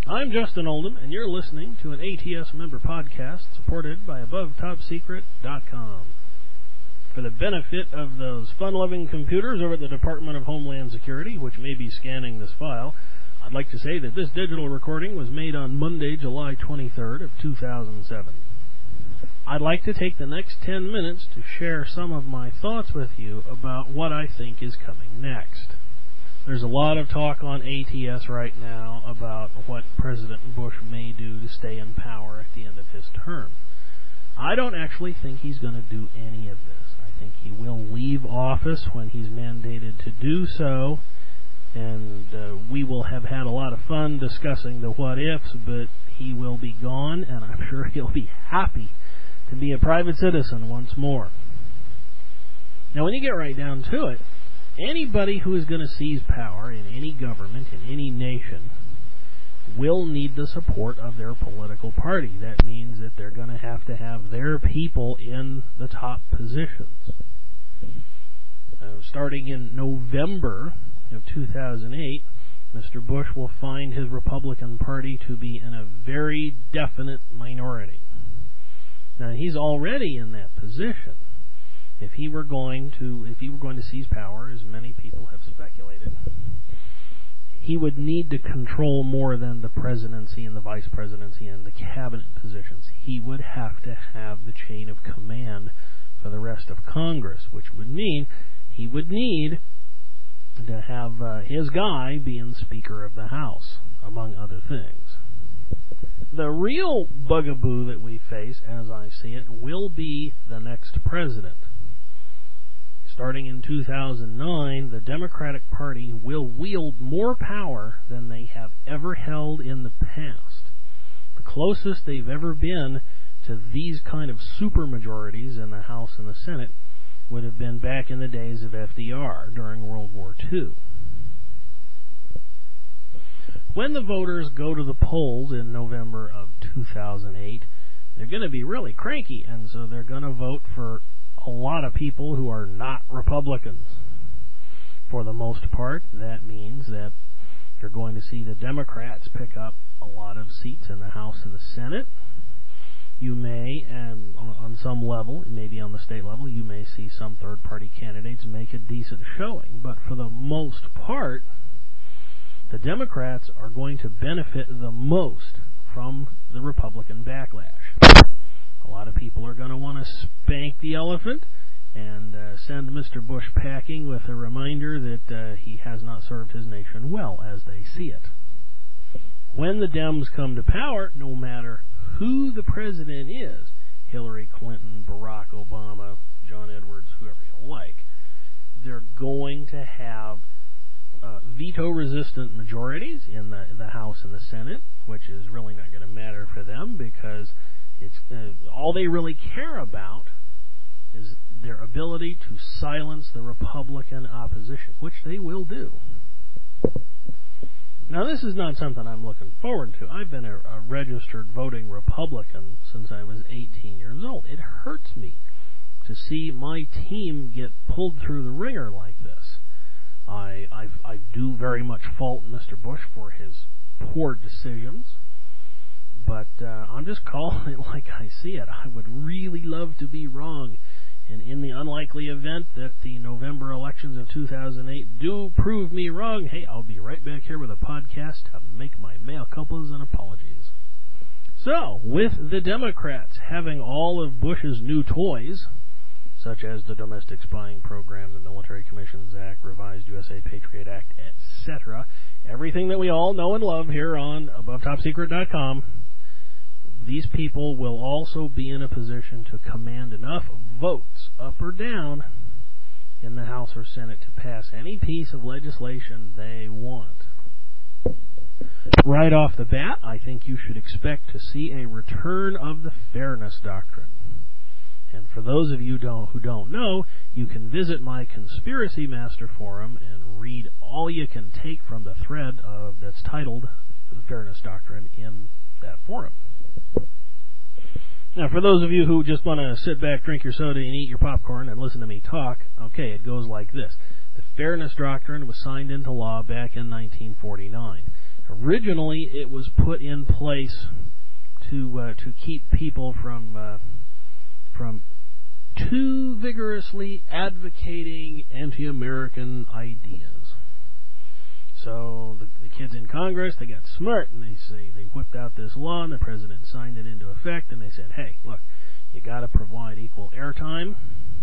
I'm Justin Oldham, and you're listening to an ATS member podcast supported by AboveTopSecret.com. For the benefit of those fun-loving computers over at the Department of Homeland Security, which may be scanning this file, I'd like to say that this digital recording was made on Monday, July 23rd of 2007. I'd like to take the next 10 minutes to share some of my thoughts with you about what I think is coming next. There's a lot of talk on ATS right now about what President Bush may do to stay in power at the end of his term. I don't actually think he's going to do any of this. I think he will leave office when he's mandated to do so, and we will have had a lot of fun discussing the what-ifs, but he will be gone, and I'm sure he'll be happy to be a private citizen once more. Now, when you get right down to it, anybody who is going to seize power in any government, in any nation, will need the support of their political party. That means that they're going to have their people in the top positions. Starting in November of 2008, Mr. Bush will find his Republican Party to be in a very definite minority. Now, he's already in that position. If he were going to seize power, as many people have speculated, he would need to control more than the presidency and the vice presidency and the cabinet positions. He would have to have the chain of command for the rest of Congress, which would mean he would need to have his guy being Speaker of the House, among other things. The real bugaboo that we face, as I see it, will be the next president. Starting in 2009, the Democratic Party will wield more power than they have ever held in the past. The closest they've ever been to these kind of supermajorities in the House and the Senate would have been back in the days of FDR during World War II. When the voters go to the polls in November of 2008, they're going to be really cranky, and so they're going to vote for a lot of people who are not Republicans. For the most part, that means that you're going to see the Democrats pick up a lot of seats in the House and the Senate. You may, on some level, maybe on the state level, you may see some third-party candidates make a decent showing. But for the most part, the Democrats are going to benefit the most from the Republican backlash. A lot of people are going to want to spank the elephant and send Mr. Bush packing with a reminder that he has not served his nation well as they see it. When the Dems come to power, no matter who the president is, Hillary Clinton, Barack Obama, John Edwards, whoever you like, they're going to have veto-resistant majorities in the House and the Senate, which is really not going to matter for them because it's all they really care about is their ability to silence the Republican opposition, which they will do. Now, this is not something I'm looking forward to. I've been a registered voting Republican since I was 18 years old. It hurts me to see my team get pulled through the ringer like this. I do very much fault Mr. Bush for his poor decisions. But I'm just calling it like I see it. I would really love to be wrong. And in the unlikely event that the November elections of 2008 do prove me wrong, hey, I'll be right back here with a podcast to make my mea culpas and apologies. So, with the Democrats having all of Bush's new toys, such as the Domestic Spying Program, the Military Commissions Act, Revised USA Patriot Act, etc., everything that we all know and love here on AboveTopSecret.com, these people will also be in a position to command enough votes, up or down, in the House or Senate to pass any piece of legislation they want. Right off the bat, I think you should expect to see a return of the Fairness Doctrine. And for those of you who don't know, you can visit my Conspiracy Master forum and read all you can take from the thread that's titled The Fairness Doctrine in that forum. Now, for those of you who just want to sit back, drink your soda, and eat your popcorn and listen to me talk, okay, it goes like this. The Fairness Doctrine was signed into law back in 1949. Originally, it was put in place to keep people from too vigorously advocating anti-American ideas. So the kids in Congress, they got smart, and they whipped out this law, and the president signed it into effect, and they said, hey, look, you got to provide equal airtime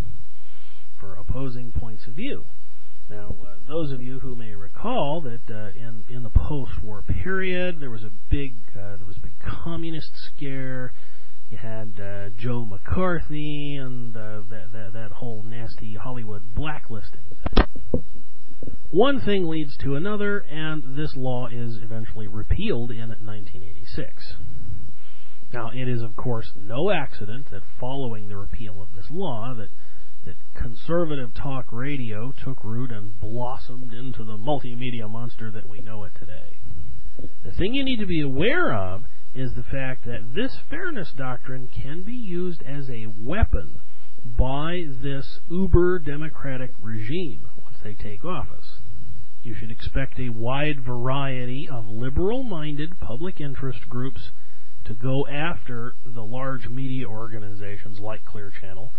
for opposing points of view. Now, those of you who may recall that in the post-war period, there was a big communist scare. You had Joe McCarthy and that whole nasty Hollywood blacklisting thing. One thing leads to another, and this law is eventually repealed in 1986. Now, it is, of course, no accident that following the repeal of this law, that conservative talk radio took root and blossomed into the multimedia monster that we know it today. The thing you need to be aware of is the fact that this fairness doctrine can be used as a weapon by this uber-democratic regime once they take office. You should expect a wide variety of liberal-minded public interest groups to go after the large media organizations like Clear Channel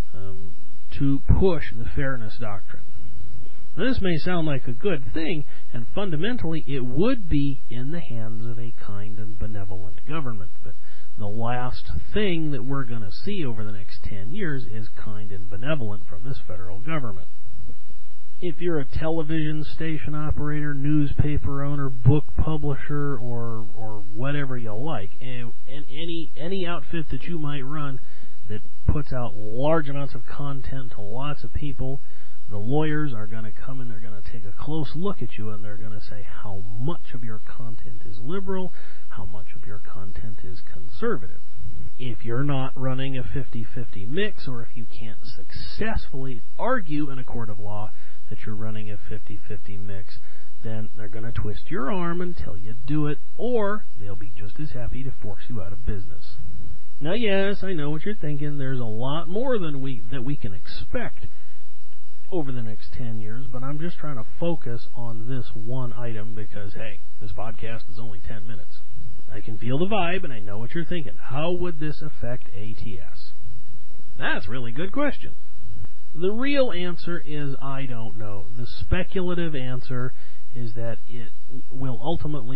to push the fairness doctrine. Now, this may sound like a good thing, and fundamentally it would be in the hands of a kind and benevolent government. But the last thing that we're going to see over the next 10 years is kind and benevolent from this federal government. If you're a television station operator, newspaper owner, book publisher, or whatever you like, and any outfit that you might run that puts out large amounts of content to lots of people, the lawyers are going to come and they're going to take a close look at you, and they're going to say how much of your content is liberal, how much of your content is conservative. If you're not running a 50-50 mix, or if you can't successfully argue in a court of law that you're running a 50-50 mix, then they're going to twist your arm until you do it, or they'll be just as happy to force you out of business. Now, yes, I know what you're thinking. There's a lot more than we can expect over the next 10 years, but I'm just trying to focus on this one item because, hey, this podcast is only 10 minutes. I can feel the vibe, and I know what you're thinking. How would this affect ATS? That's a really good question. The real answer is I don't know. The speculative answer is that it will ultimately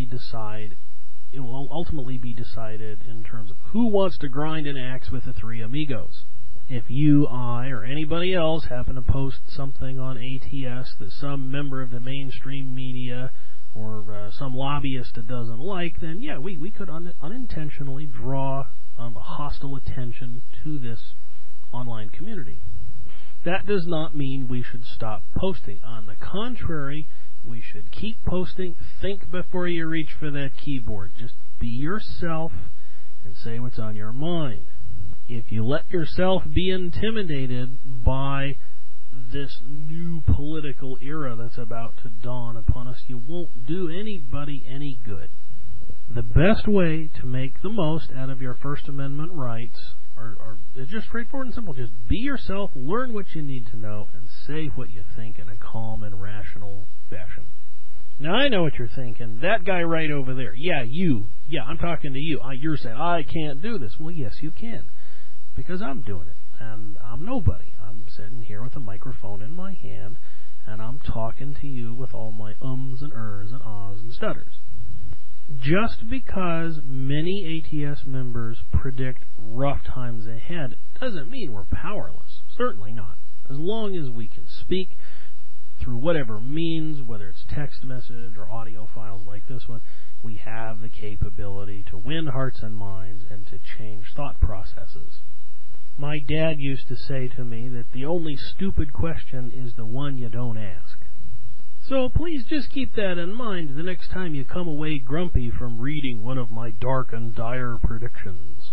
be decided in terms of who wants to grind an axe with the three amigos. If you, I, or anybody else happen to post something on ATS that some member of the mainstream media or some lobbyist doesn't like, then yeah, we could unintentionally draw hostile attention to this online community. That does not mean we should stop posting. On the contrary, we should keep posting. Think before you reach for that keyboard. Just be yourself and say what's on your mind. If you let yourself be intimidated by this new political era that's about to dawn upon us, you won't do anybody any good. The best way to make the most out of your First Amendment rights are just straightforward and simple. Just be yourself, learn what you need to know, and say what you think in a calm and rational fashion. Now, I know what you're thinking. That guy right over there. Yeah, you. Yeah, I'm talking to you. You're saying, I can't do this. Well, yes, you can. Because I'm doing it. And I'm nobody. I'm sitting here with a microphone in my hand, and I'm talking to you with all my ums and ers and ahs and stutters. Just because many ATS members predict rough times ahead doesn't mean we're powerless. Certainly not. As long as we can speak through whatever means, whether it's text message or audio files like this one, we have the capability to win hearts and minds and to change thought processes. My dad used to say to me that the only stupid question is the one you don't ask. So please just keep that in mind the next time you come away grumpy from reading one of my dark and dire predictions.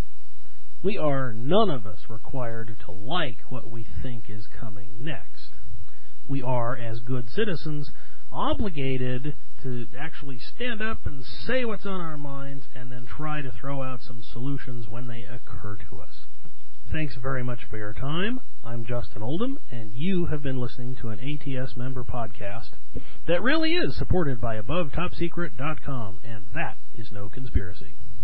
We are, none of us, required to like what we think is coming next. We are, as good citizens, obligated to actually stand up and say what's on our minds and then try to throw out some solutions when they occur to us. Thanks very much for your time. I'm Justin Oldham, and you have been listening to an ATS member podcast that really is supported by AboveTopSecret.com, and that is no conspiracy.